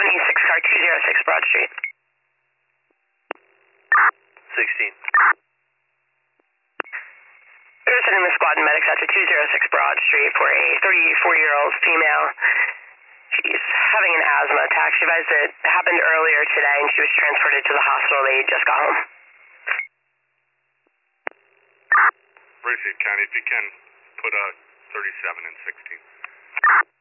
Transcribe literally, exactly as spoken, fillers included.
seventy-six car, two oh six Broad Street. sixteen. We're sending the squad and medics out to two oh six Broad Street for a thirty-four-year-old female. She's having an asthma attack. She advised it happened earlier today, and she was transported to the hospital. They just got home. Bracehead County, if you can, put a thirty-seven and sixteen.